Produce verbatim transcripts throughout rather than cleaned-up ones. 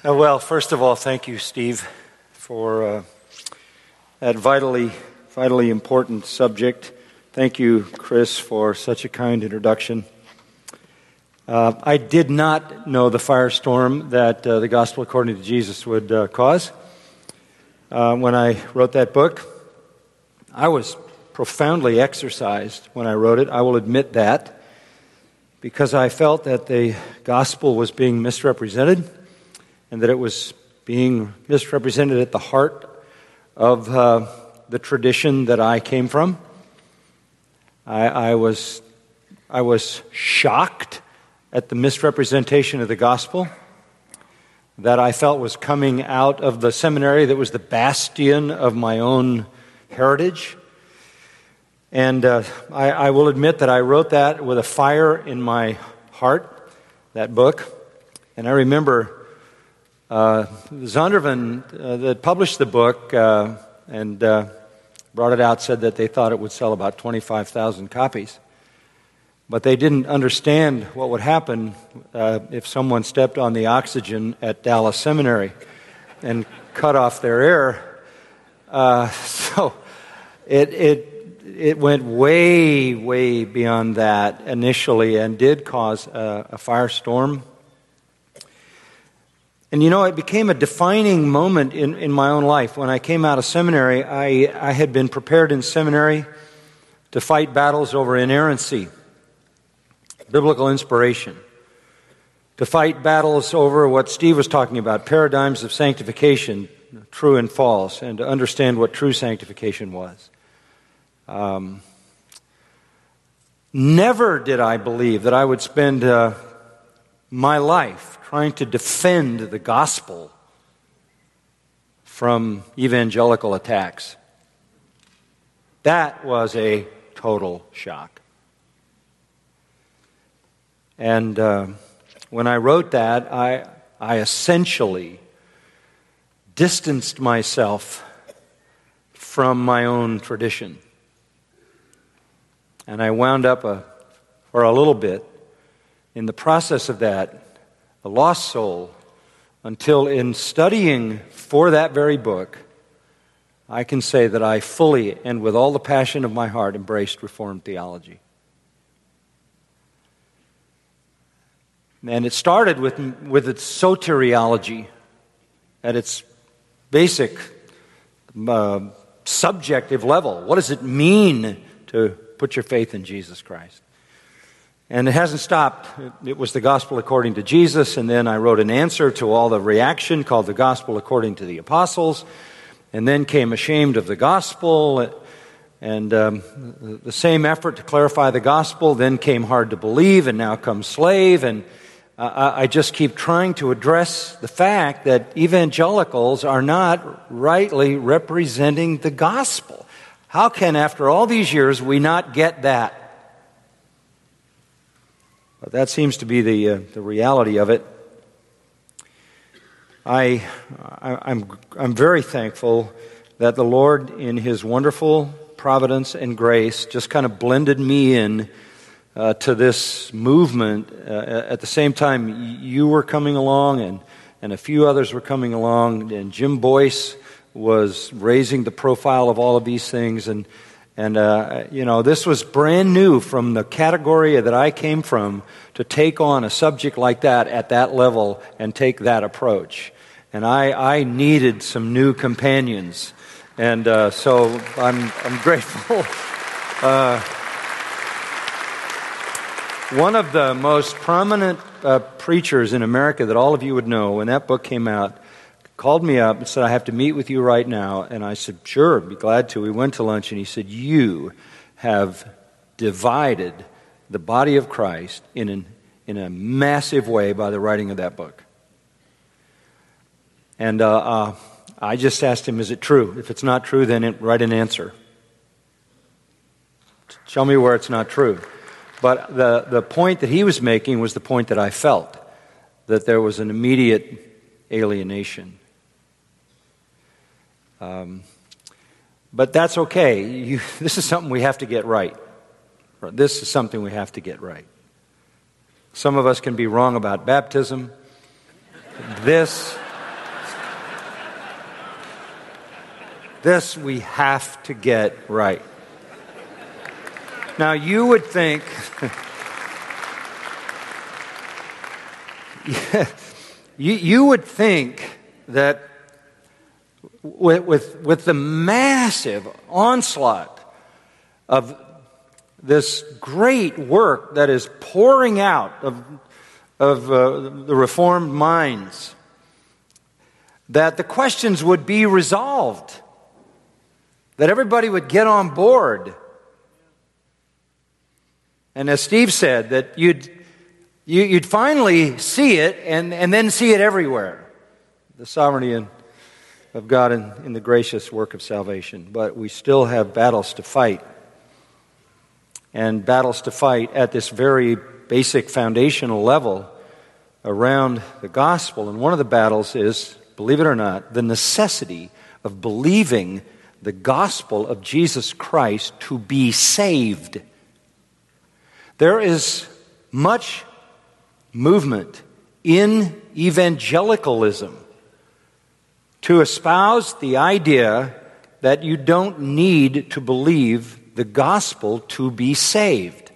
Uh, well, first of all, thank you, Steve, for uh, that vitally, vitally important subject. Thank you, Chris, for such a kind introduction. Uh, I did not know the firestorm that uh, the Gospel According to Jesus would uh, cause. Uh, when I wrote that book, I was profoundly exercised when I wrote it. I will admit that, because I felt that the gospel was being misrepresented, and that it was being misrepresented at the heart of uh, the tradition that I came from. I, I was I was shocked at the misrepresentation of the gospel that I felt was coming out of the seminary that was the bastion of my own heritage. And uh, I, I will admit that I wrote that with a fire in my heart, that book. And I remember uh, Zondervan, uh, that published the book uh, and uh, brought it out, said that they thought it would sell about twenty-five thousand copies. But they didn't understand what would happen uh, if someone stepped on the oxygen at Dallas Seminary and cut off their air. Uh, so it it it went way, way beyond that initially and did cause a, a firestorm. And you know, it became a defining moment in, in my own life. When I came out of seminary, I, I had been prepared in seminary to fight battles over inerrancy, biblical inspiration, to fight battles over what Steve was talking about, paradigms of sanctification, true and false, and to understand what true sanctification was. Um, never did I believe that I would spend uh, my life trying to defend the gospel from evangelical attacks. That was a total shock. And uh, when I wrote that, I, I essentially distanced myself from my own tradition. And I wound up a, for a little bit in the process of that, a lost soul, until in studying for that very book, I can say that I fully and with all the passion of my heart embraced Reformed theology. And it started with, with its soteriology at its basic uh, subjective level. What does it mean to put your faith in Jesus Christ? And it hasn't stopped. It was the Gospel According to Jesus, and then I wrote an answer to all the reaction called the Gospel According to the Apostles, and then came Ashamed of the Gospel, and um, the same effort to clarify the gospel, then came Hard to Believe, and now comes Slave, and uh, I just keep trying to address the fact that evangelicals are not rightly representing the gospel. How can, after all these years, we not get that? But that seems to be the uh, the reality of it. I, I I'm I'm very thankful that the Lord, in His wonderful providence and grace, just kind of blended me in uh, to this movement. Uh, at the same time, you were coming along, and and a few others were coming along, and Jim Boyce was raising the profile of all of these things, and. And, uh, you know, this was brand new from the category that I came from to take on a subject like that at that level and take that approach. And I, I needed some new companions. And uh, so I'm, I'm grateful. Uh, one of the most prominent uh, preachers in America that all of you would know, when that book came out, called me up and said, I have to meet with you right now. And I said, sure, be glad to. We went to lunch, and he said, you have divided the body of Christ in, an, in a massive way by the writing of that book. And uh, uh, I just asked him, is it true? If it's not true, then it, write an answer. Show me where it's not true. But the, the point that he was making was the point that I felt, that there was an immediate alienation. Um, but that's okay. You, this is something we have to get right. This is something we have to get right. Some of us can be wrong about baptism. This This we have to get right. Now, you would think, you, you would think that with, with, with the massive onslaught of this great work that is pouring out of, of uh, the Reformed minds, that the questions would be resolved, that everybody would get on board. And as Steve said, that you'd, you, you'd finally see it and, and then see it everywhere. The sovereignty and, of God in, in the gracious work of salvation. But we still have battles to fight. And battles to fight at this very basic foundational level around the gospel. And one of the battles is, believe it or not, the necessity of believing the gospel of Jesus Christ to be saved. There is much movement in evangelicalism to espouse the idea that you don't need to believe the gospel to be saved.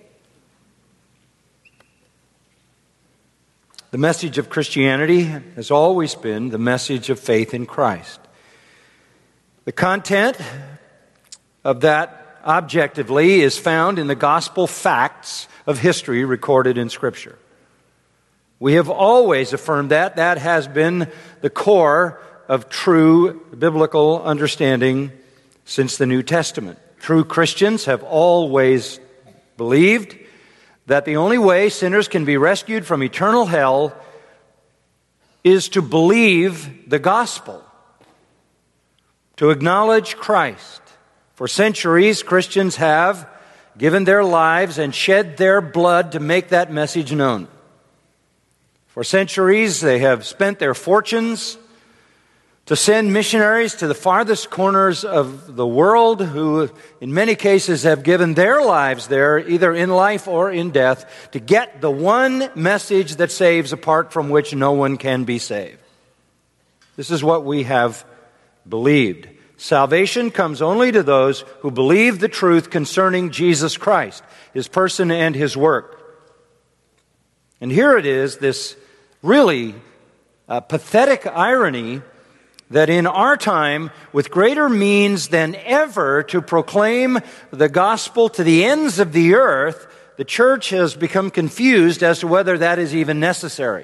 The message of Christianity has always been the message of faith in Christ. The content of that objectively is found in the gospel facts of history recorded in Scripture. We have always affirmed that. That has been the core of true biblical understanding since the New Testament. True Christians have always believed that the only way sinners can be rescued from eternal hell is to believe the gospel, to acknowledge Christ. For centuries, Christians have given their lives and shed their blood to make that message known. For centuries, they have spent their fortunes to send missionaries to the farthest corners of the world who, in many cases, have given their lives there, either in life or in death, to get the one message that saves, apart from which no one can be saved. This is what we have believed. Salvation comes only to those who believe the truth concerning Jesus Christ, His person and His work. And here it is, this really uh, pathetic irony that in our time, with greater means than ever to proclaim the gospel to the ends of the earth, the church has become confused as to whether that is even necessary.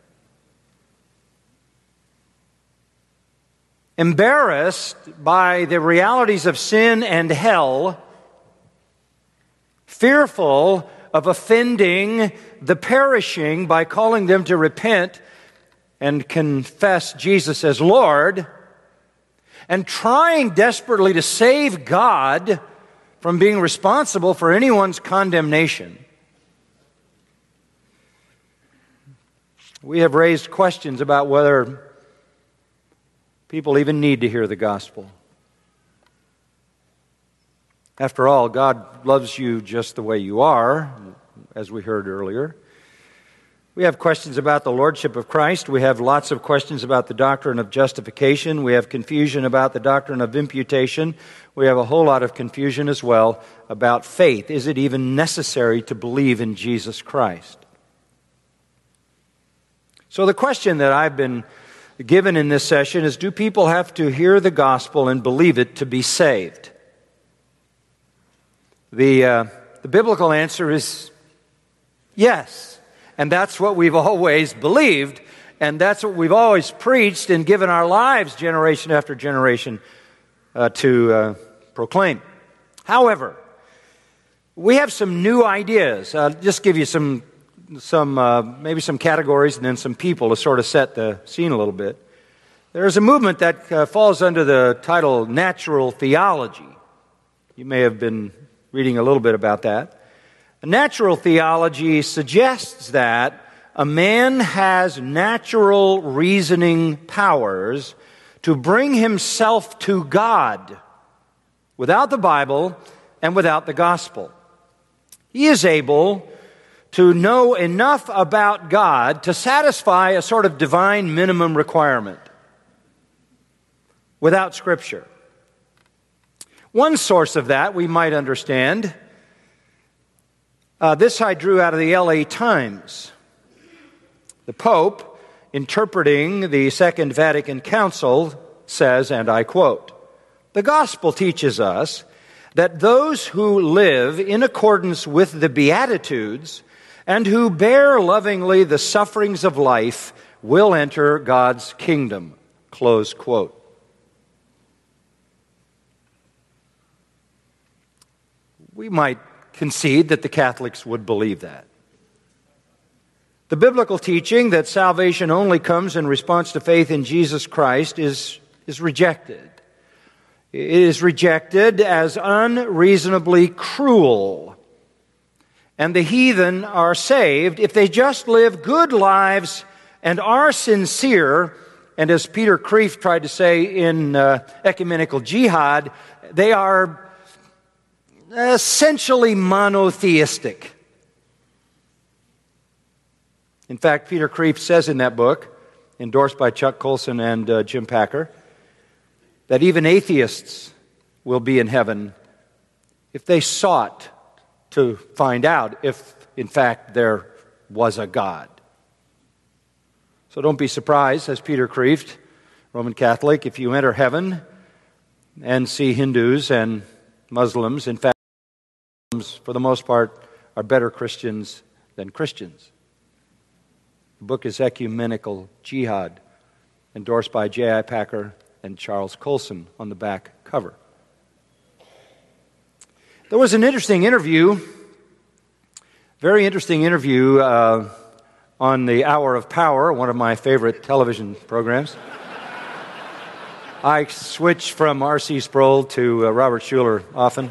Embarrassed by the realities of sin and hell, fearful of offending the perishing by calling them to repent and confess Jesus as Lord, and trying desperately to save God from being responsible for anyone's condemnation. We have raised questions about whether people even need to hear the gospel. After all, God loves you just the way you are, as we heard earlier. We have questions about the lordship of Christ. We have lots of questions about the doctrine of justification. We have confusion about the doctrine of imputation. We have a whole lot of confusion as well about faith. Is it even necessary to believe in Jesus Christ? So the question that I've been given in this session is, do people have to hear the gospel and believe it to be saved? The, uh, the biblical answer is yes. And that's what we've always believed, and that's what we've always preached and given our lives generation after generation uh, to uh, proclaim. However, we have some new ideas. I'll just give you some, some uh, maybe some categories and then some people to sort of set the scene a little bit. There's a movement that uh, falls under the title natural theology. You may have been reading a little bit about that. Natural theology suggests that a man has natural reasoning powers to bring himself to God without the Bible and without the gospel. He is able to know enough about God to satisfy a sort of divine minimum requirement without Scripture. One source of that we might understand. Uh, this I drew out of the L A Times. The Pope, interpreting the Second Vatican Council, says, and I quote, "The gospel teaches us that those who live in accordance with the Beatitudes and who bear lovingly the sufferings of life will enter God's kingdom." Close quote. We might concede that the Catholics would believe that. The biblical teaching that salvation only comes in response to faith in Jesus Christ is, is rejected. It is rejected as unreasonably cruel. And the heathen are saved if they just live good lives and are sincere. And as Peter Kreeft tried to say in uh, Ecumenical Jihad, they are essentially monotheistic. In fact, Peter Kreeft says in that book, endorsed by Chuck Colson and uh, Jim Packer, that even atheists will be in heaven if they sought to find out if, in fact, there was a God. So don't be surprised, as Peter Kreeft, Roman Catholic, if you enter heaven and see Hindus and Muslims, in fact, Muslims, for the most part, are better Christians than Christians. The book is Ecumenical Jihad, endorsed by J I Packer and Charles Colson on the back cover. There was an interesting interview, very interesting interview uh, on the Hour of Power, one of my favorite television programs. I switch from R C Sproul to uh, Robert Schuller often.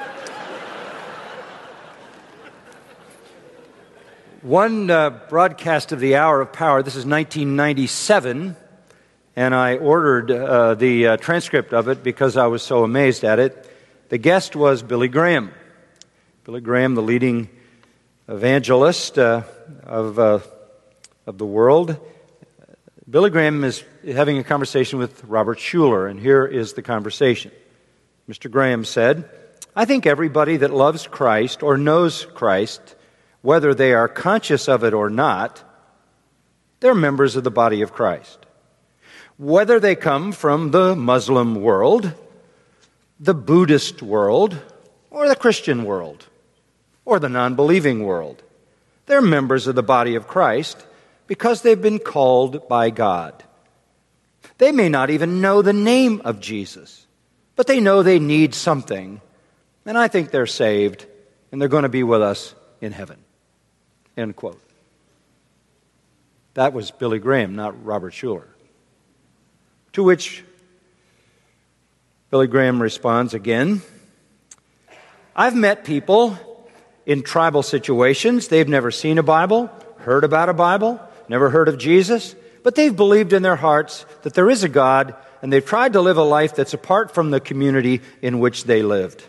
One uh, broadcast of the Hour of Power, this is nineteen ninety-seven, and I ordered uh, the uh, transcript of it because I was so amazed at it. The guest was Billy Graham. Billy Graham, the leading evangelist uh, of, uh, of the world. Billy Graham is having a conversation with Robert Schuller, and here is the conversation. Mister Graham said, "I think everybody that loves Christ or knows Christ, whether they are conscious of it or not, they're members of the body of Christ. Whether they come from the Muslim world, the Buddhist world, or the Christian world, or the non-believing world, they're members of the body of Christ because they've been called by God. They may not even know the name of Jesus, but they know they need something, and I think they're saved, and they're going to be with us in heaven." End quote. That was Billy Graham, not Robert Schuller. To which Billy Graham responds again, "I've met people in tribal situations. They've never seen a Bible, heard about a Bible, never heard of Jesus, but they've believed in their hearts that there is a God, and they've tried to live a life that's apart from the community in which they lived."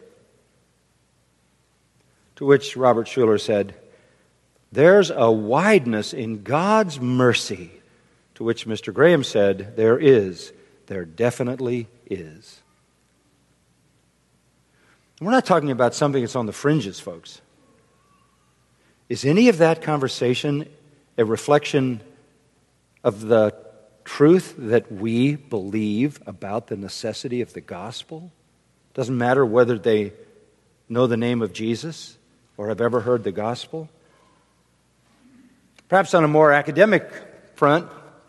To which Robert Schuller said, "There's a wideness in God's mercy." To which Mister Graham said, "There is. There definitely is." We're not talking about something that's on the fringes, folks. Is any of that conversation a reflection of the truth that we believe about the necessity of the gospel? Doesn't matter whether they know the name of Jesus or have ever heard the gospel. Perhaps on a more academic front,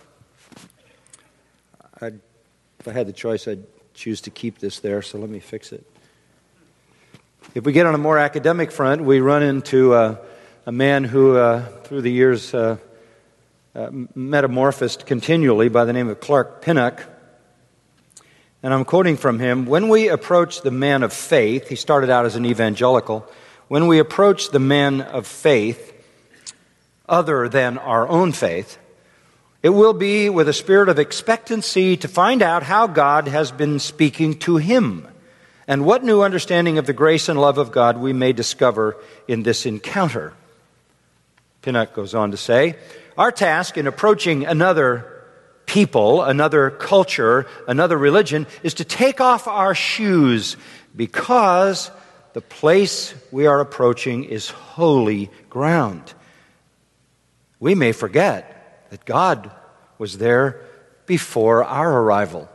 I'd, if I had the choice, I'd choose to keep this there, so let me fix it. If we get on a more academic front, we run into uh, a man who, uh, through the years, uh, uh, metamorphosed continually by the name of Clark Pinnock. And I'm quoting from him, "When we approach the man of faith," he started out as an evangelical, "when we approach the man of faith, other than our own faith, it will be with a spirit of expectancy to find out how God has been speaking to him and what new understanding of the grace and love of God we may discover in this encounter." Pinnock goes on to say, "Our task in approaching another people, another culture, another religion, is to take off our shoes because the place we are approaching is holy ground. We may forget that God was there before our arrival.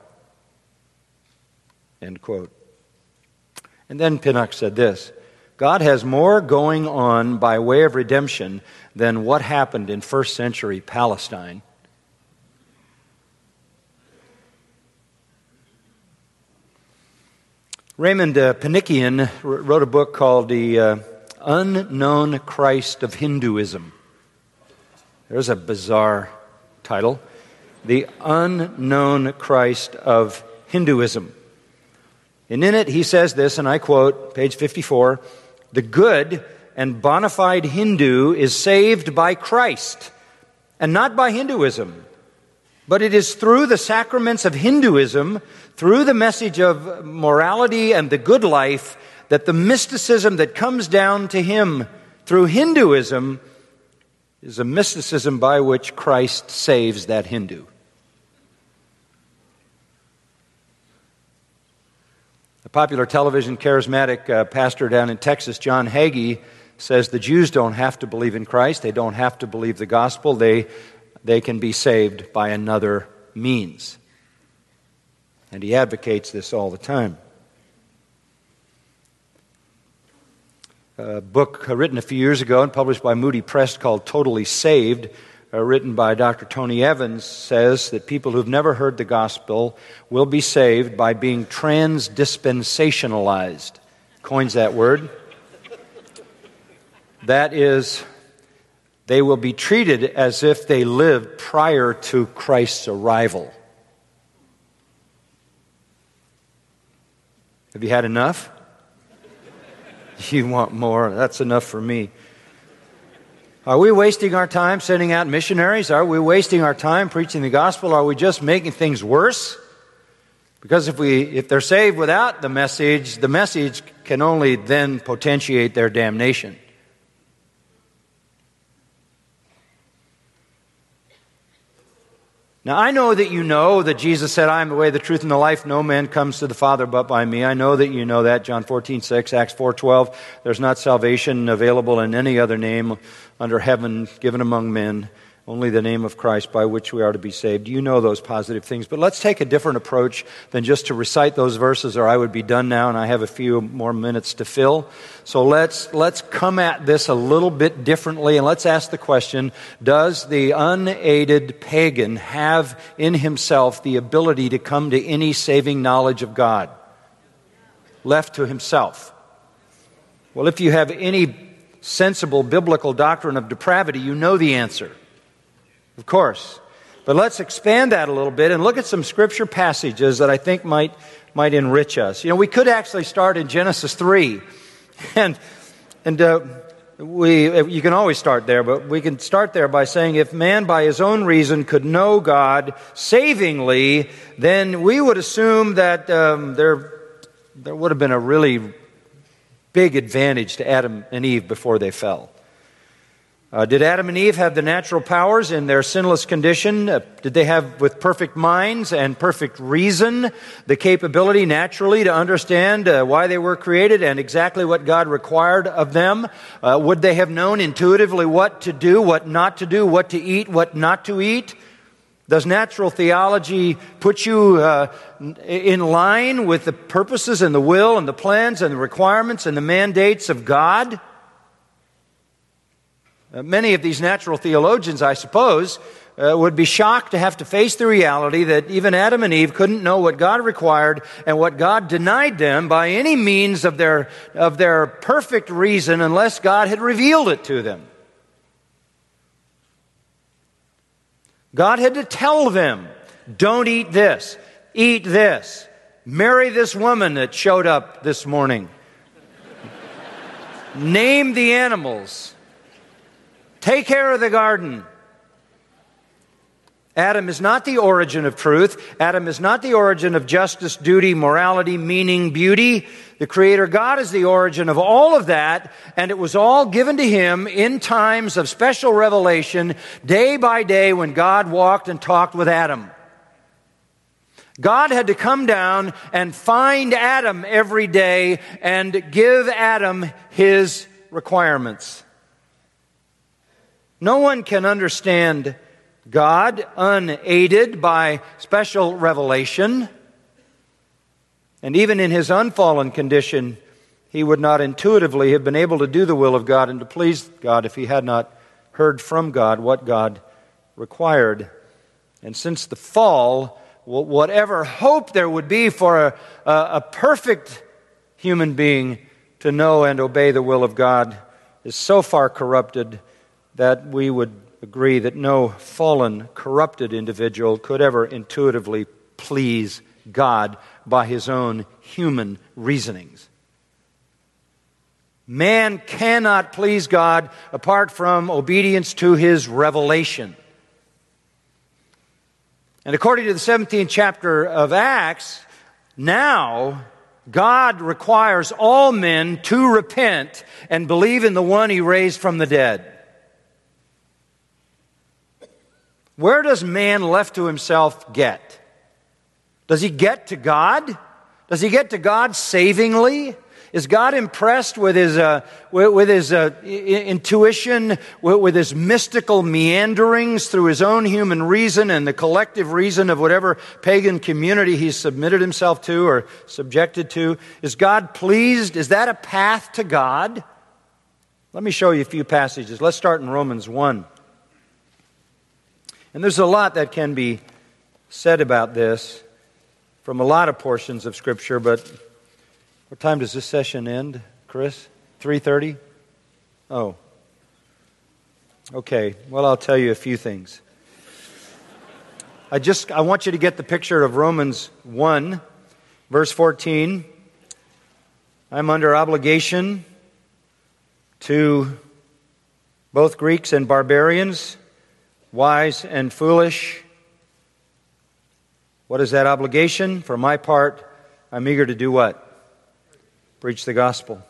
End quote. And then Pinnock said this: God has more going on by way of redemption than what happened in first century Palestine. Raymond uh, Panikian wrote a book called The uh, Unknown Christ of Hinduism. There's a bizarre title. The Unknown Christ of Hinduism. And in it he says this, and I quote, page fifty-four, "The good and bona fide Hindu is saved by Christ, and not by Hinduism. But it is through the sacraments of Hinduism, through the message of morality and the good life, that the mysticism that comes down to him through Hinduism is a mysticism by which Christ saves that Hindu." The popular television charismatic uh, pastor down in Texas, John Hagee, says the Jews don't have to believe in Christ. They don't have to believe the gospel. They, they can be saved by another means. And he advocates this all the time. A book written a few years ago and published by Moody Press called Totally Saved, uh, written by Doctor Tony Evans, says that people who've never heard the gospel will be saved by being trans-dispensationalized. Coins that word. That is, they will be treated as if they lived prior to Christ's arrival. Have you had enough? You want more? That's enough for me. Are we wasting our time sending out missionaries? Are we wasting our time preaching the gospel? Are we just making things worse? Because if we if they're saved without the message, the message can only then potentiate their damnation. Now, I know that you know that Jesus said, "I am the way, the truth, and the life. No man comes to the Father but by me." I know that you know that. John fourteen six, Acts four twelve. There's not salvation available in any other name under heaven given among men, only the name of Christ by which we are to be saved. You know those positive things. But let's take a different approach than just to recite those verses, or I would be done now, and I have a few more minutes to fill. So let's let's come at this a little bit differently, and let's ask the question, does the unaided pagan have in himself the ability to come to any saving knowledge of God? Left to himself. Well, if you have any sensible biblical doctrine of depravity, you know the answer. Of course. But let's expand that a little bit and look at some scripture passages that I think might might enrich us. You know, we could actually start in Genesis three. And and uh, we you can always start there, but we can start there by saying if man by his own reason could know God savingly, then we would assume that um, there there would have been a really big advantage to Adam and Eve before they fell. Uh, did Adam and Eve have the natural powers in their sinless condition? Uh, did they have, with perfect minds and perfect reason, the capability naturally to understand uh, why they were created and exactly what God required of them? Uh, would they have known intuitively what to do, what not to do, what to eat, what not to eat? Does natural theology put you uh, in line with the purposes and the will and the plans and the requirements and the mandates of God? Uh, many of these natural theologians, I suppose, uh, would be shocked to have to face the reality that even Adam and Eve couldn't know what God required and what God denied them by any means of their, of their perfect reason unless God had revealed it to them. God had to tell them, don't eat this, eat this, marry this woman that showed up this morning, name the animals, take care of the garden. Adam is not the origin of truth. Adam is not the origin of justice, duty, morality, meaning, beauty. The Creator God is the origin of all of that, and it was all given to him in times of special revelation, day by day when God walked and talked with Adam. God had to come down and find Adam every day and give Adam his requirements. No one can understand God unaided by special revelation. And even in his unfallen condition, he would not intuitively have been able to do the will of God and to please God if he had not heard from God what God required. And since the fall, whatever hope there would be for a, a, a perfect human being to know and obey the will of God is so far corrupted that we would agree that no fallen, corrupted individual could ever intuitively please God by his own human reasonings. Man cannot please God apart from obedience to his revelation. And according to the seventeenth chapter of Acts, now God requires all men to repent and believe in the one he raised from the dead. Where does man left to himself get? Does he get to God? Does he get to God savingly? Is God impressed with his uh, with, with his uh, intuition, with, with his mystical meanderings through his own human reason and the collective reason of whatever pagan community he's submitted himself to or subjected to? Is God pleased? Is that a path to God? Let me show you a few passages. Let's start in Romans one. And there's a lot that can be said about this from a lot of portions of Scripture, but what time does this session end, Chris? three thirty? Oh. Okay, well, I'll tell you a few things. I just, I want you to get the picture of Romans one, verse fourteen. I'm under obligation to both Greeks and barbarians, wise and foolish. What is that obligation? For my part, I'm eager to do what? Preach the gospel.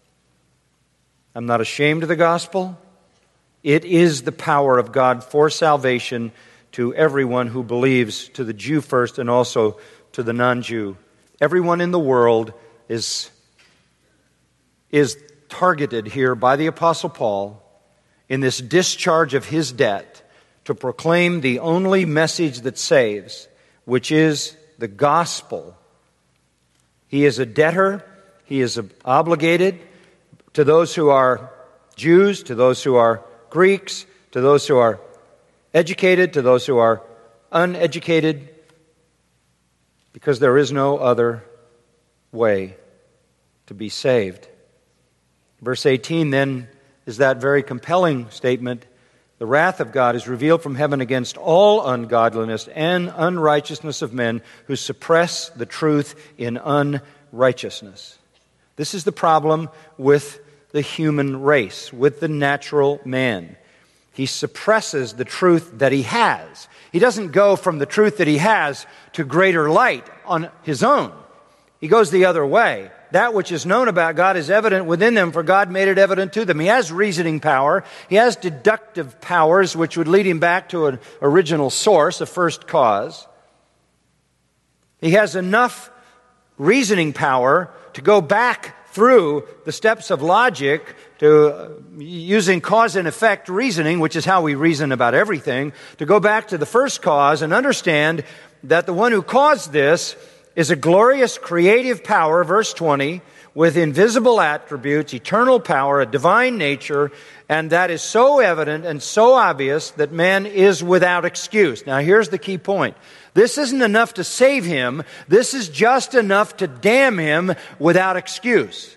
I'm not ashamed of the gospel. It is the power of God for salvation to everyone who believes, to the Jew first and also to the non-Jew. Everyone in the world is, is targeted here by the Apostle Paul in this discharge of his debt to proclaim the only message that saves, which is the gospel. He is a debtor. He is obligated to those who are Jews, to those who are Greeks, to those who are educated, to those who are uneducated, because there is no other way to be saved. Verse eighteen then is that very compelling statement. The wrath of God is revealed from heaven against all ungodliness and unrighteousness of men who suppress the truth in unrighteousness. This is the problem with the human race, with the natural man. He suppresses the truth that he has. He doesn't go from the truth that he has to greater light on his own. He goes the other way. That which is known about God is evident within them, for God made it evident to them. He has reasoning power. He has deductive powers, which would lead him back to an original source, a first cause. He has enough reasoning power to go back through the steps of logic to uh, using cause and effect reasoning, which is how we reason about everything, to go back to the first cause and understand that the one who caused this is a glorious creative power, verse twenty, with invisible attributes, eternal power, a divine nature, and that is so evident and so obvious that man is without excuse. Now here's the key point. This isn't enough to save him. This is just enough to damn him without excuse.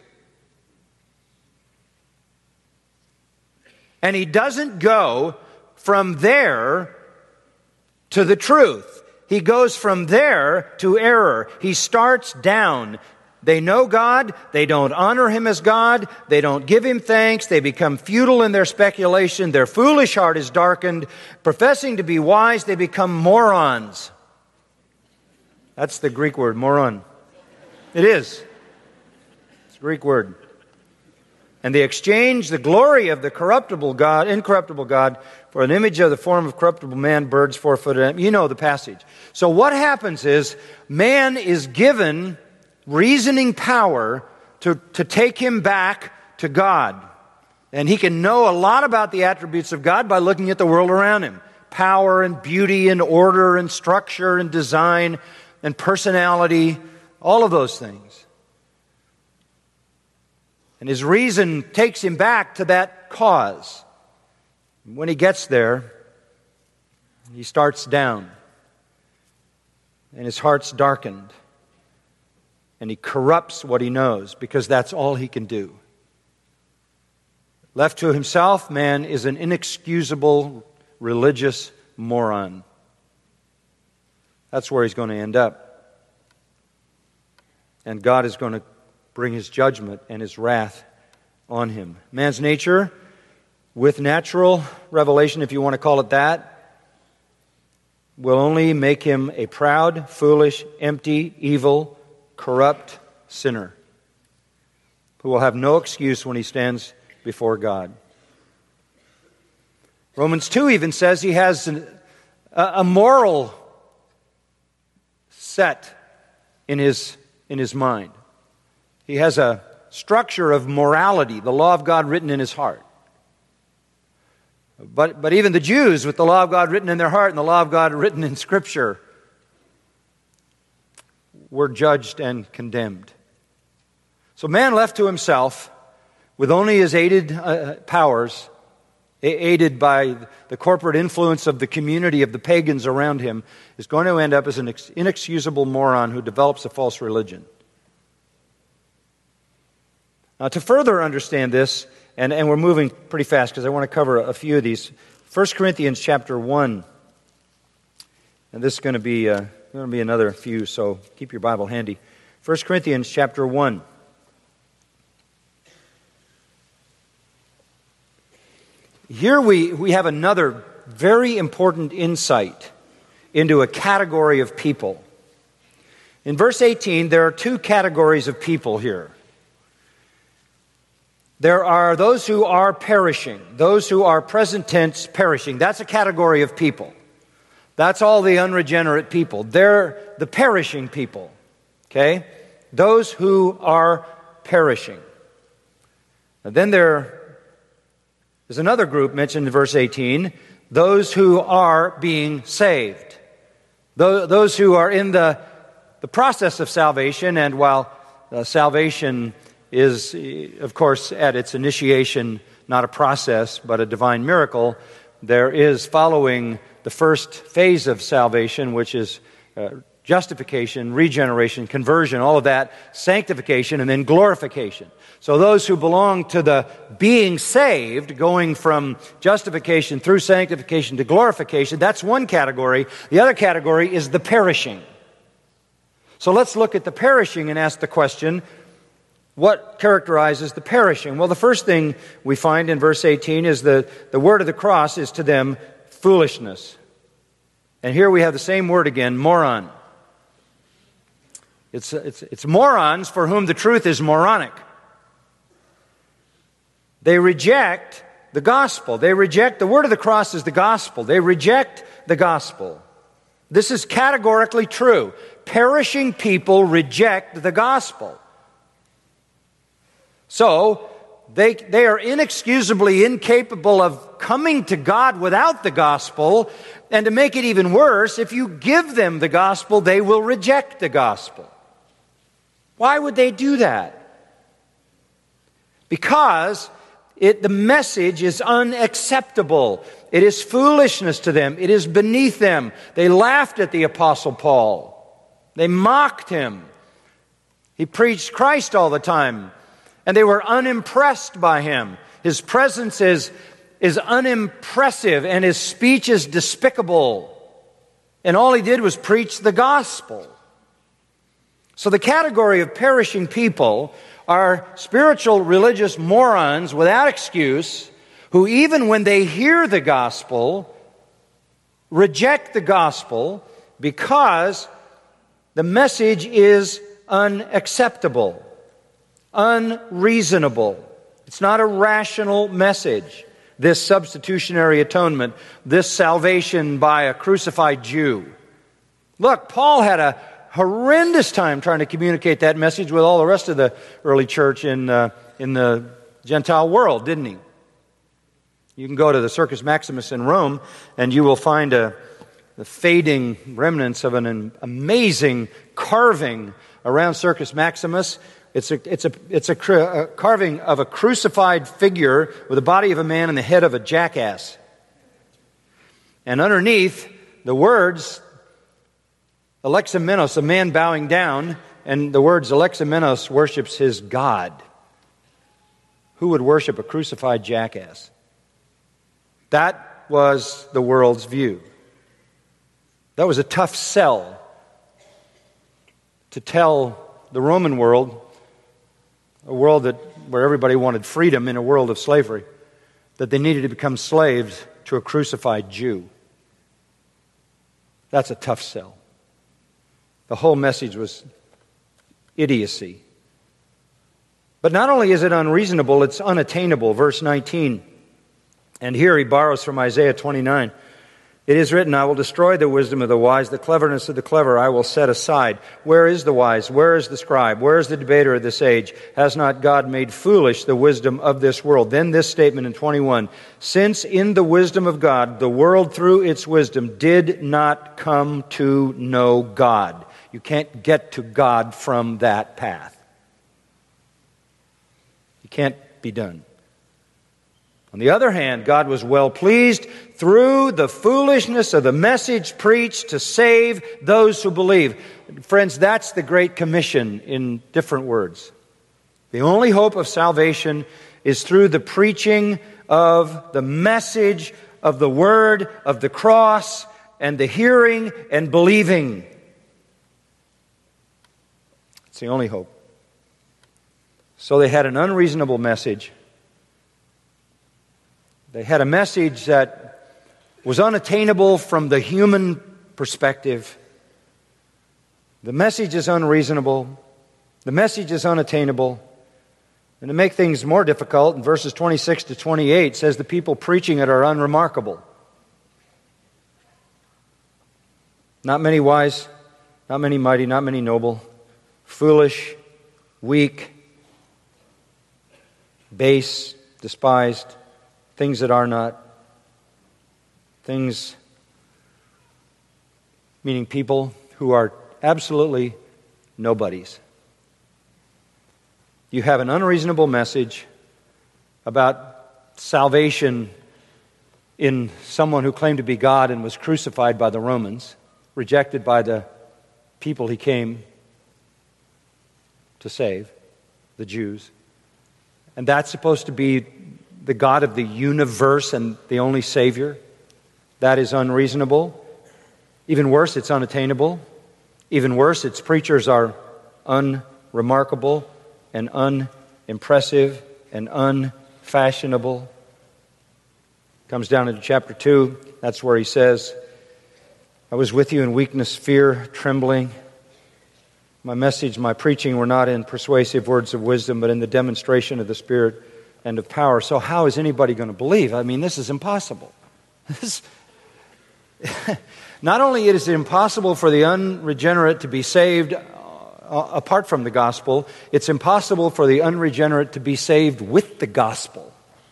And he doesn't go from there to the truth. He goes from there to error. He starts down. They know God. They don't honor Him as God. They don't give Him thanks. They become futile in their speculation. Their foolish heart is darkened. Professing to be wise, they become morons. That's the Greek word, moron. It is. It's a Greek word. And they exchanged the glory of the corruptible God, incorruptible God, for an image of the form of corruptible man, birds, four-footed. You know the passage. So what happens is, man is given reasoning power to, to take him back to God. And he can know a lot about the attributes of God by looking at the world around him. Power and beauty and order and structure and design and personality, all of those things. And his reason takes him back to that cause. When he gets there, he starts down. And his heart's darkened. And he corrupts what he knows because that's all he can do. Left to himself, man is an inexcusable religious moron. That's where he's going to end up. And God is going to bring His judgment and His wrath on him. Man's nature, with natural revelation, if you want to call it that, will only make him a proud, foolish, empty, evil, corrupt sinner who will have no excuse when he stands before God. Romans two even says he has an, a, a moral set in his, in his mind. He has a structure of morality, the law of God written in his heart. But, but even the Jews, with the law of God written in their heart and the law of God written in Scripture, were judged and condemned. So man left to himself, with only his aided uh, powers, aided by the corporate influence of the community of the pagans around him, is going to end up as an inexcusable moron who develops a false religion. Now, to further understand this, and, and we're moving pretty fast because I want to cover a few of these. First Corinthians chapter one, and this is going to be uh, going to be another few, so keep your Bible handy. First Corinthians chapter one. Here we, we have another very important insight into a category of people. In verse eighteen, there are two categories of people here. There are those who are perishing, those who are present tense perishing. That's a category of people. That's all the unregenerate people. They're the perishing people. Okay? Those who are perishing. And then there is another group mentioned in verse eighteen, those who are being saved. Those who are in the, the process of salvation, and while uh, salvation is, of course, at its initiation, not a process, but a divine miracle, there is, following the first phase of salvation, which is uh, justification, regeneration, conversion, all of that, sanctification, and then glorification. So those who belong to the being saved, going from justification through sanctification to glorification, that's one category. The other category is the perishing. So let's look at the perishing and ask the question, what characterizes the perishing? Well, the first thing we find in verse eighteen is that the word of the cross is to them foolishness. And here we have the same word again, moron. It's, it's, it's morons for whom the truth is moronic. They reject the gospel. They reject, the word of the cross is the gospel. They reject the gospel. This is categorically true. Perishing people reject the gospel. So, they, they are inexcusably incapable of coming to God without the gospel. And to make it even worse, if you give them the gospel, they will reject the gospel. Why would they do that? Because it, the message is unacceptable. It is foolishness to them. It is beneath them. They laughed at the Apostle Paul. They mocked him. He preached Christ all the time. And they were unimpressed by him. His presence is, is unimpressive, and his speech is despicable. And all he did was preach the gospel. So the category of perishing people are spiritual religious morons without excuse, who even when they hear the gospel, reject the gospel because the message is unacceptable, unreasonable, It's not a rational message, this substitutionary atonement, this salvation by a crucified Jew. Look, Paul had a horrendous time trying to communicate that message with all the rest of the early church in, uh, in the Gentile world, didn't he? You can go to the Circus Maximus in Rome, and you will find a, the fading remnants of an amazing carving around Circus Maximus. It's a, it's a, it's a, a carving of a crucified figure with the body of a man and the head of a jackass. And underneath, the words, Alexamenos, a man bowing down, and the words Alexamenos worships his God. Who would worship a crucified jackass? That was the world's view. That was a tough sell to tell the Roman world, a world that where everybody wanted freedom in a world of slavery, that they needed to become slaves to a crucified Jew. That's a tough sell. The whole message was idiocy. But not only is it unreasonable, it's unattainable. Verse nineteen. And here he borrows from Isaiah twenty-nine. It is written, I will destroy the wisdom of the wise, the cleverness of the clever I will set aside. Where is the wise? Where is the scribe? Where is the debater of this age? Has not God made foolish the wisdom of this world? Then this statement in twenty-one, since in the wisdom of God, the world through its wisdom did not come to know God. You can't get to God from that path. It can't be done. On the other hand, God was well pleased through the foolishness of the message preached to save those who believe. Friends, that's the Great Commission in different words. The only hope of salvation is through the preaching of the message of the word of the cross and the hearing and believing. It's the only hope. So they had an unreasonable message. They had a message that was unattainable from the human perspective. The message is unreasonable. The message is unattainable. And to make things more difficult, in verses twenty-six to twenty-eight, says the people preaching it are unremarkable. Not many wise, not many mighty, not many noble, foolish, weak, base, despised, things that are not, things, meaning people who are absolutely nobodies. You have an unreasonable message about salvation in someone who claimed to be God and was crucified by the Romans, rejected by the people he came to save, the Jews. And that's supposed to be the God of the universe and the only Savior. That is unreasonable. Even worse, it's unattainable. Even worse, its preachers are unremarkable and unimpressive and unfashionable. Comes down into chapter two. That's where he says, I was with you in weakness, fear, trembling. My message, my preaching were not in persuasive words of wisdom, but in the demonstration of the Spirit and of power. So how is anybody going to believe? I mean, this is impossible. This, not only is it impossible for the unregenerate to be saved uh, apart from the gospel, it's impossible for the unregenerate to be saved with the gospel.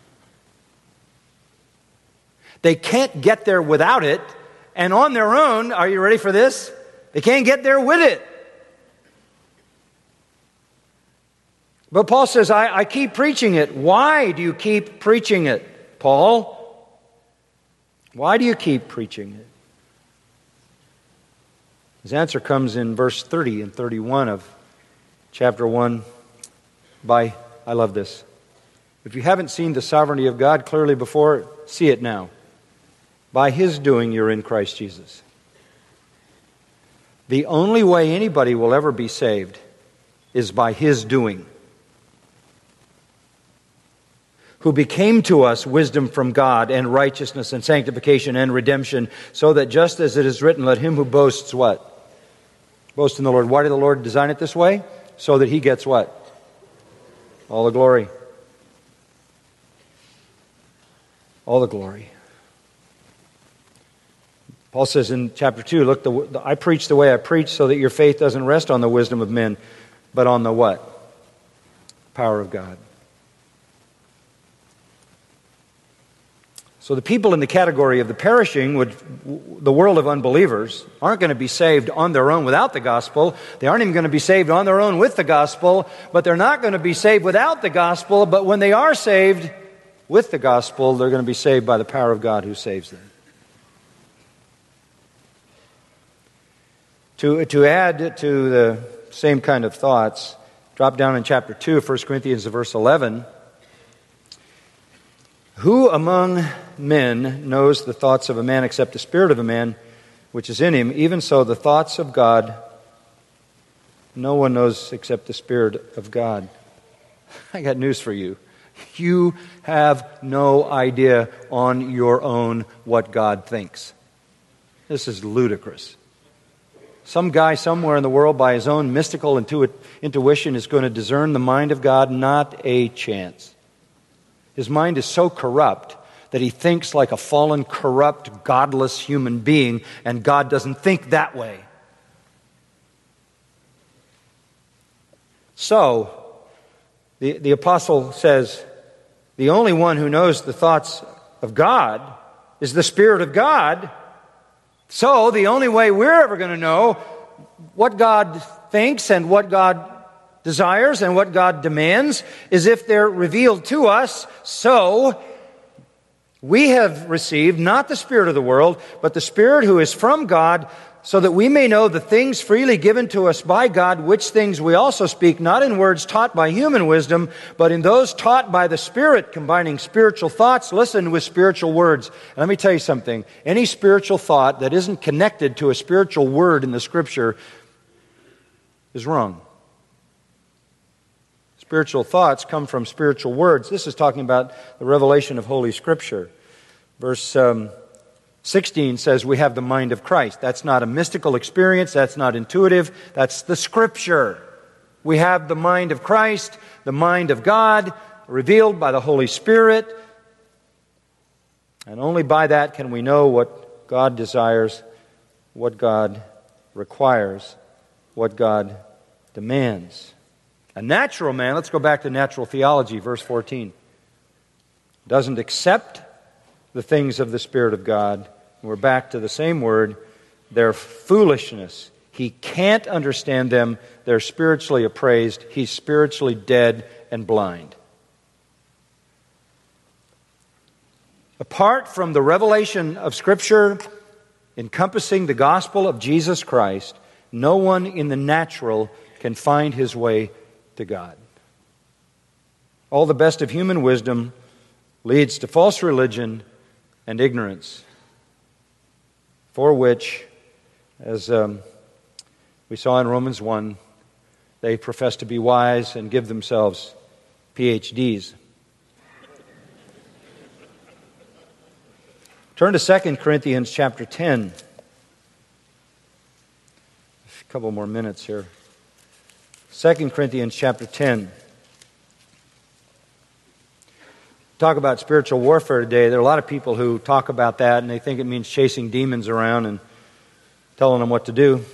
They can't get there without it, and on their own, are you ready for this? They can't get there with it. But Paul says, I, I keep preaching it. Why do you keep preaching it, Paul? Why do you keep preaching it? His answer comes in verse thirty and thirty-one of chapter one. By, I love this. If you haven't seen the sovereignty of God clearly before, see it now. By His doing, you're in Christ Jesus. The only way anybody will ever be saved is by His doing. Who became to us wisdom from God and righteousness and sanctification and redemption, so that just as it is written, let him who boasts what? Boast in the Lord. Why did the Lord design it this way? So that He gets what? All the glory. all the glory. Paul says in chapter two, look, the, the, I preach the way I preach so that your faith doesn't rest on the wisdom of men, but on the what? Power of God. So the people in the category of the perishing, would, the world of unbelievers, aren't going to be saved on their own without the gospel. They aren't even going to be saved on their own with the gospel, but they're not going to be saved without the gospel. But when they are saved with the gospel, they're going to be saved by the power of God who saves them. To, to add to the same kind of thoughts, drop down in chapter two, First Corinthians verse eleven. Who among men knows the thoughts of a man except the spirit of a man which is in him? Even so, the thoughts of God, no one knows except the Spirit of God. I got news for you. You have no idea on your own what God thinks. This is ludicrous. Some guy somewhere in the world, by his own mystical intu- intuition, is going to discern the mind of God. Not a chance. His mind is so corrupt that he thinks like a fallen, corrupt, godless human being, and God doesn't think that way. So, the, the apostle says, the only one who knows the thoughts of God is the Spirit of God. So, the only way we're ever going to know what God thinks and what God desires and what God demands is if they're revealed to us. So, we have received not the spirit of the world, but the Spirit who is from God, so that we may know the things freely given to us by God, which things we also speak, not in words taught by human wisdom, but in those taught by the Spirit, combining spiritual thoughts, listen, with spiritual words. And let me tell you something. Any spiritual thought that isn't connected to a spiritual word in the Scripture is wrong. Spiritual thoughts come from spiritual words. This is talking about the revelation of Holy Scripture. Verse um, sixteen says we have the mind of Christ. That's not a mystical experience. That's not intuitive. That's the Scripture. We have the mind of Christ, the mind of God, revealed by the Holy Spirit. And only by that can we know what God desires, what God requires, what God demands. A natural man, let's go back to natural theology, verse fourteen, doesn't accept the things of the Spirit of God. We're back to the same word. They're foolishness. He can't understand them. They're spiritually appraised. He's spiritually dead and blind. Apart from the revelation of Scripture encompassing the gospel of Jesus Christ, no one in the natural can find his way to God. All the best of human wisdom leads to false religion and ignorance, for which, as um, we saw in Romans one, they profess to be wise and give themselves P H Ds. Turn to Second Corinthians chapter ten. A couple more minutes here. Second Corinthians chapter ten. Talk about spiritual warfare today. There are a lot of people who talk about that and they think it means chasing demons around and telling them what to do.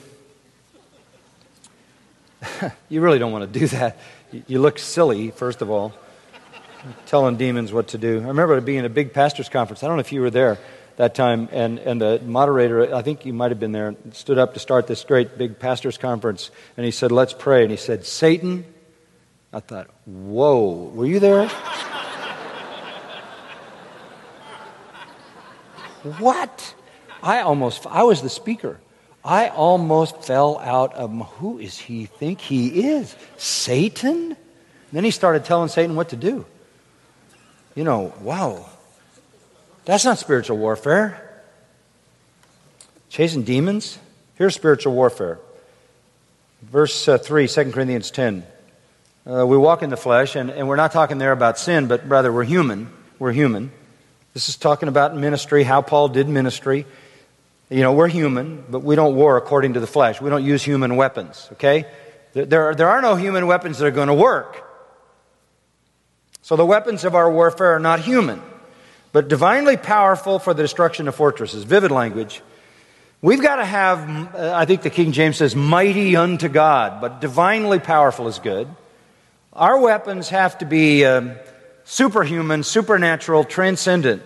You really don't want to do that. You look silly, first of all, telling demons what to do. I remember being at a big pastor's conference. I don't know if you were there that time, and, and the moderator, I think you might have been there, stood up to start this great big pastor's conference, and he said, let's pray. And he said, Satan. I thought, whoa, were you there? What? I almost, I was the speaker. I almost fell out of, who is he think he is? Satan? And then he started telling Satan what to do. You know, wow. That's not spiritual warfare. Chasing demons? Here's spiritual warfare. Verse uh, three, Second Corinthians ten. Uh, we walk in the flesh, and, and we're not talking there about sin, but rather we're human. We're human. This is talking about ministry, how Paul did ministry. You know, we're human, but we don't war according to the flesh. We don't use human weapons, okay? There, there, are, there are no human weapons that are going to work. So the weapons of our warfare are not human. but divinely powerful for the destruction of fortresses. Vivid language. We've got to have, I think the King James says, mighty unto God, but divinely powerful is good. Our weapons have to be um, superhuman, supernatural, transcendent.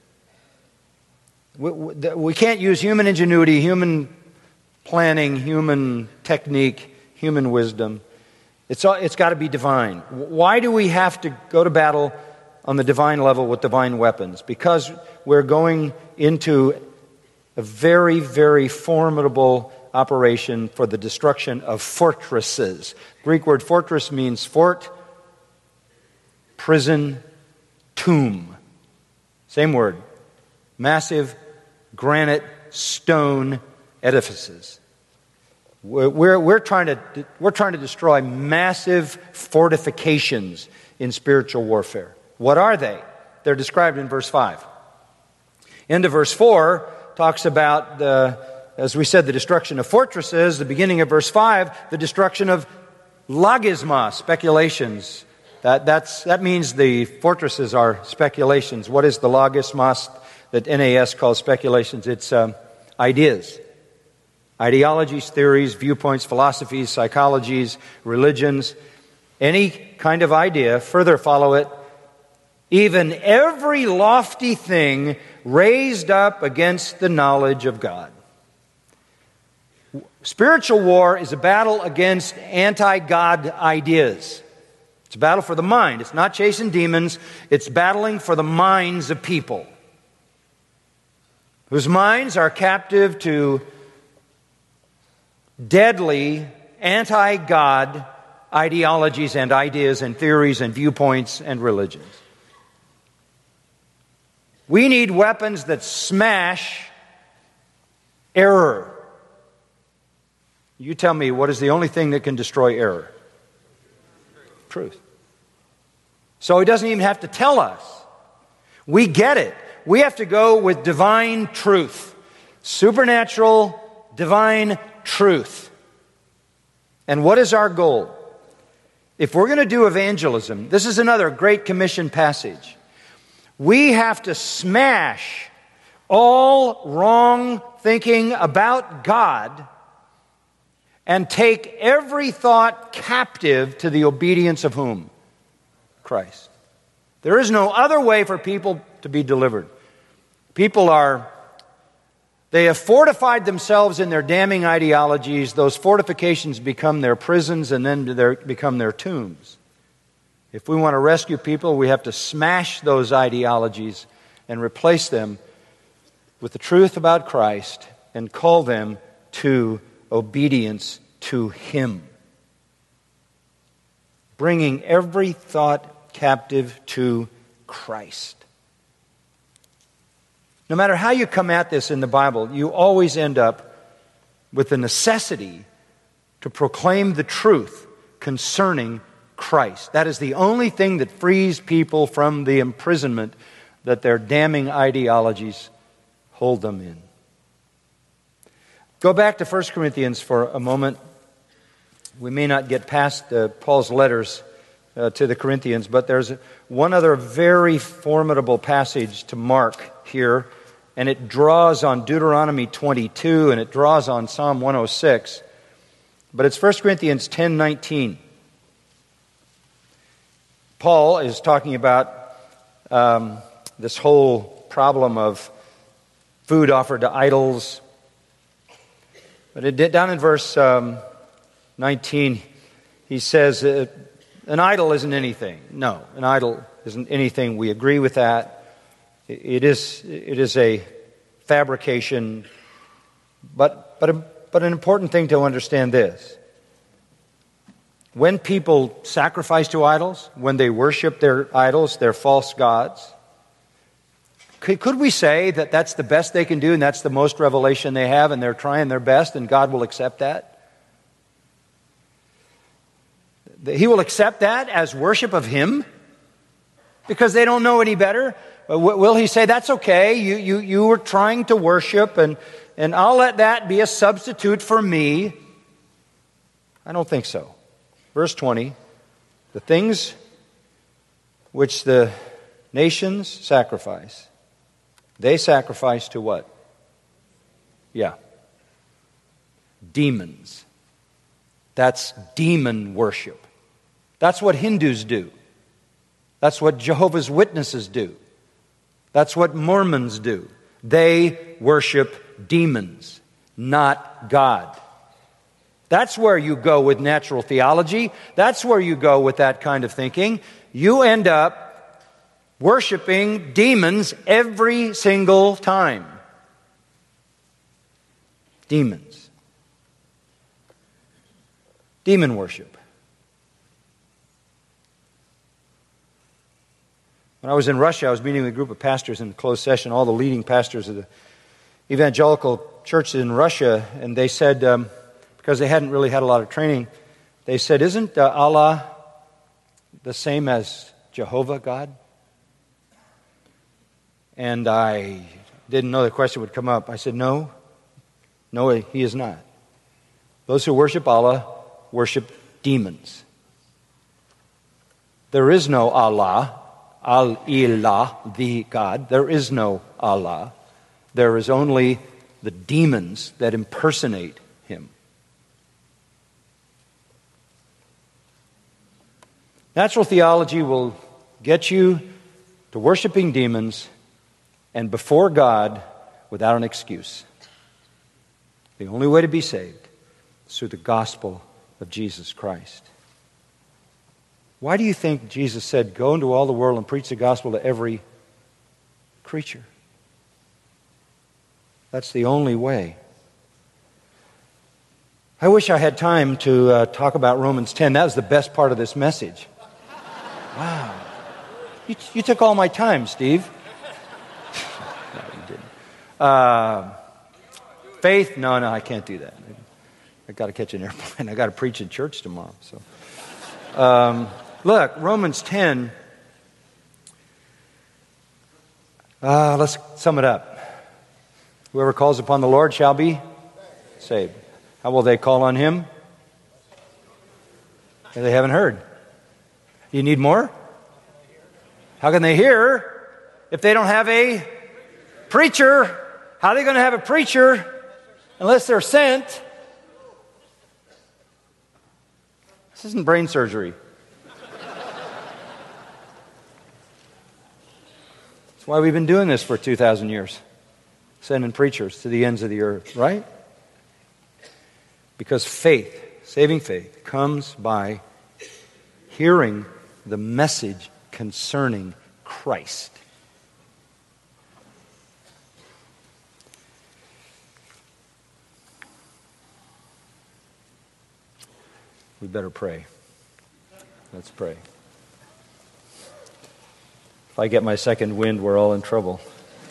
We, we can't use human ingenuity, human planning, human technique, human wisdom. It's, it's got to be divine. Why do we have to go to battle on the divine level with divine weapons? Because we're going into a very, very formidable operation for the destruction of fortresses. Greek word fortress means fort, prison, tomb. Same word. Massive granite, stone edifices. We're, we're, trying to, we're trying to destroy massive fortifications in spiritual warfare. What are they? They're described in verse five. Into verse four talks about, the, as we said, the destruction of fortresses. The beginning of verse five, the destruction of logisma, speculations. That, that's, that means the fortresses are speculations. What is the logismos that N A S calls speculations? It's um, ideas. Ideologies, theories, viewpoints, philosophies, psychologies, religions. Any kind of idea, further follow it. Even every lofty thing raised up against the knowledge of God. Spiritual war is a battle against anti-God ideas. It's a battle for the mind. It's not chasing demons. It's battling for the minds of people whose minds are captive to deadly anti-God ideologies and ideas and theories and viewpoints and religions. We need weapons that smash error. You tell me, what is the only thing that can destroy error? Truth. So he doesn't even have to tell us. We get it. We have to go with divine truth. Supernatural, divine truth. And what is our goal? If we're going to do evangelism, this is another Great Commission passage. We have to smash all wrong thinking about God and take every thought captive to the obedience of whom? Christ. There is no other way for people to be delivered. People are, they have fortified themselves in their damning ideologies. Those fortifications become their prisons and then they become their tombs. If we want to rescue people, we have to smash those ideologies and replace them with the truth about Christ and call them to obedience to Him. Bringing every thought captive to Christ. No matter how you come at this in the Bible, you always end up with the necessity to proclaim the truth concerning Christ. That is the only thing that frees people from the imprisonment that their damning ideologies hold them in. Go back to First Corinthians for a moment. We may not get past uh, Paul's letters uh, to the Corinthians, but there's one other very formidable passage to mark here, and it draws on Deuteronomy twenty-two, and it draws on Psalm one oh six. But it's First Corinthians ten nineteen. Paul is talking about um, this whole problem of food offered to idols. But it, down in verse um, nineteen, he says, uh, an idol isn't anything. No, an idol isn't anything. We agree with that. It is, it is a fabrication. But, but, but an important thing to understand this. When people sacrifice to idols, when they worship their idols, their false gods, could, could we say that that's the best they can do and that's the most revelation they have and they're trying their best and God will accept that? He will accept that as worship of Him because they don't know any better? Will He say, that's okay, you, you, you were trying to worship and, and I'll let that be a substitute for me? I don't think so. Verse twenty, the things which the nations sacrifice, They sacrifice to what? Yeah. Demons. That's demon worship. That's what Hindus do. That's what Jehovah's Witnesses do. That's what Mormons do. They worship demons, not God. That's where you go with natural theology. That's where you go with that kind of thinking. You end up worshiping demons every single time. Demons. Demon worship. When I was in Russia, I was meeting with a group of pastors in a closed session, all the leading pastors of the evangelical churches in Russia, and they said, um, because they hadn't really had a lot of training, they said, isn't uh, Allah the same as Jehovah God? And I didn't know the question would come up. I said, no, no, He is not. Those who worship Allah worship demons. There is no Allah. Al-Ilah, the God. There is no Allah. There is only the demons that impersonate Him. Natural theology will get you to worshiping demons and before God without an excuse. The only way to be saved is through the gospel of Jesus Christ. Why do you think Jesus said, go into all the world and preach the gospel to every creature? That's the only way. I wish I had time to uh, talk about Romans ten. That was the best part of this message. Wow. You, you took all my time, Steve. No, you didn't. Uh, faith? No, no, I can't do that. I got to catch an airplane. I got to preach in church tomorrow. So, um, look, Romans ten. Uh, let's sum it up. Whoever calls upon the Lord shall be saved. How will they call on Him? They haven't heard. You need more? How can they hear if they don't have a preacher? How are they going to have a preacher unless they're sent? This isn't brain surgery. That's why we've been doing this for two thousand years. Sending preachers to the ends of the earth, right? Because faith, saving faith, comes by hearing the message concerning Christ. We better pray. Let's pray. If I get my second wind, we're all in trouble.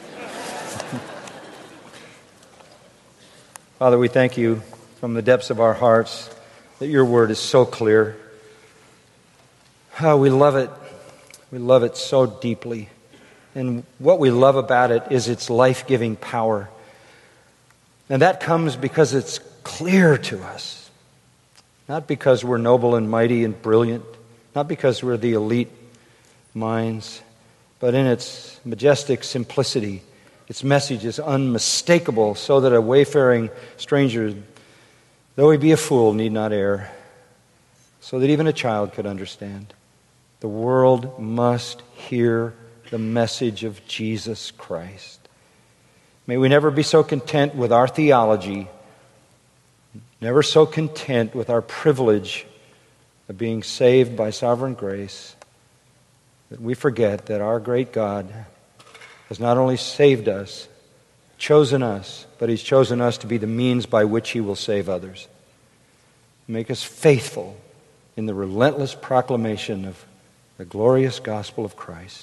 Father, we thank You from the depths of our hearts that Your word is so clear. Oh, we love it. We love it so deeply. And what we love about it is its life-giving power. And that comes because it's clear to us. Not because we're noble and mighty and brilliant. Not because we're the elite minds. But in its majestic simplicity, its message is unmistakable, so that a wayfaring stranger, though he be a fool, need not err. So that even a child could understand. The world must hear the message of Jesus Christ. May we never be so content with our theology, never so content with our privilege of being saved by sovereign grace, that we forget that our great God has not only saved us, chosen us, but He's chosen us to be the means by which He will save others. Make us faithful in the relentless proclamation of the glorious gospel of Christ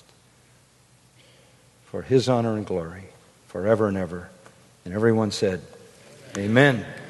for His honor and glory forever and ever. And everyone said, Amen.